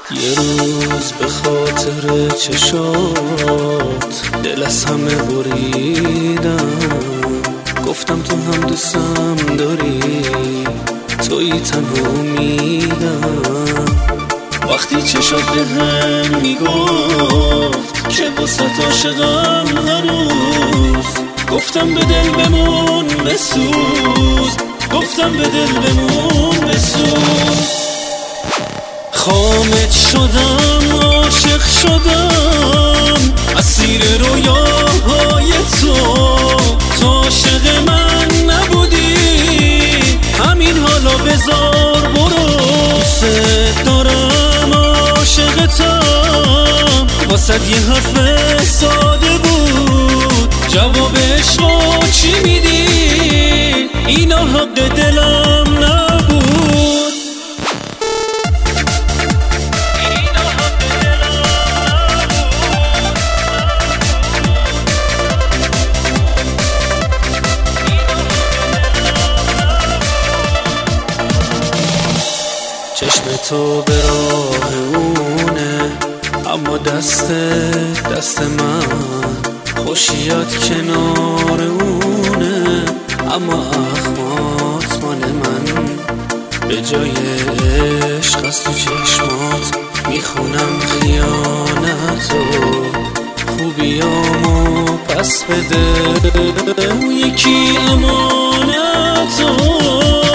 یه روز به خاطر چشات دل از همه بریدم، گفتم تو هم دوستم داری، توی تنها امیدم. وقتی چشات به هم میگفت که واسه عاشقم هنوز، گفتم به دل بمون بسوز، گفتم به دل بمون بسوز. خامت شدم، عاشق شدم، اسیر رویاهای تو عاشق من نبودی، همین حالا بذار برو. دوست دارم، عاشقتم، واسد یه حرف ساده بود، جواب عشقا چی میدی؟ اینا حق دلم نبود. چشم تو به راه اونه، اما دست من خوشیت کنار اونه. اما اخمات مال من، به جای عشق از تو چشمات میخونم خیانتو. خوبیامو پس بده، یکی امانتو.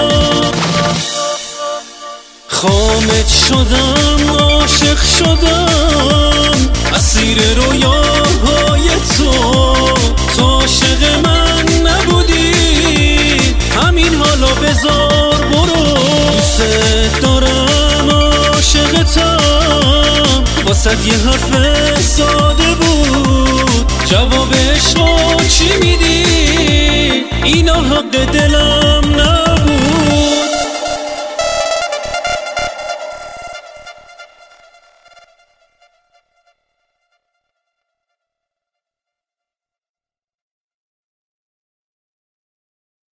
خامت شدم، عاشق شدم، اسیر رویاهای تو عاشق من نبودی، همین حالا بذار برو. دوست دارم، عاشقتم، واسد یه حرف ساده بود، جواب عشقا چی میدی؟ اینا حق دلم نبود.